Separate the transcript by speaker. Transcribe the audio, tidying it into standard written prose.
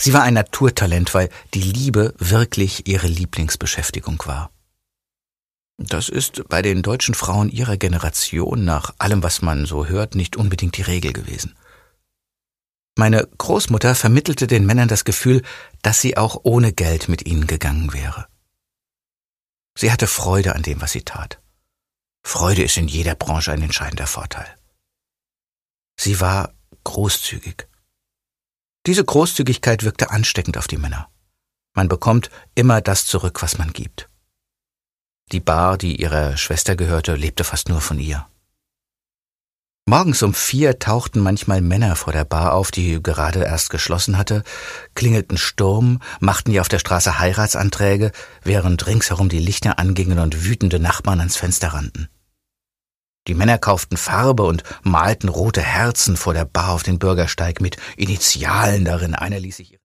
Speaker 1: Sie war ein Naturtalent, weil die Liebe wirklich ihre Lieblingsbeschäftigung war. Das ist bei den deutschen Frauen ihrer Generation nach allem, was man so hört, nicht unbedingt die Regel gewesen. Meine Großmutter vermittelte den Männern das Gefühl, dass sie auch ohne Geld mit ihnen gegangen wäre. Sie hatte Freude an dem, was sie tat. Freude ist in jeder Branche ein entscheidender Vorteil. Sie war großzügig. Diese Großzügigkeit wirkte ansteckend auf die Männer. Man bekommt immer das zurück, was man gibt. Die Bar, die ihrer Schwester gehörte, lebte fast nur von ihr. Morgens um 4 tauchten manchmal Männer vor der Bar auf, die gerade erst geschlossen hatte, klingelten Sturm, machten ihr auf der Straße Heiratsanträge, während ringsherum die Lichter angingen und wütende Nachbarn ans Fenster rannten. Die Männer kauften Farbe und malten rote Herzen vor der Bar auf den Bürgersteig mit Initialen darin. Einer ließ sich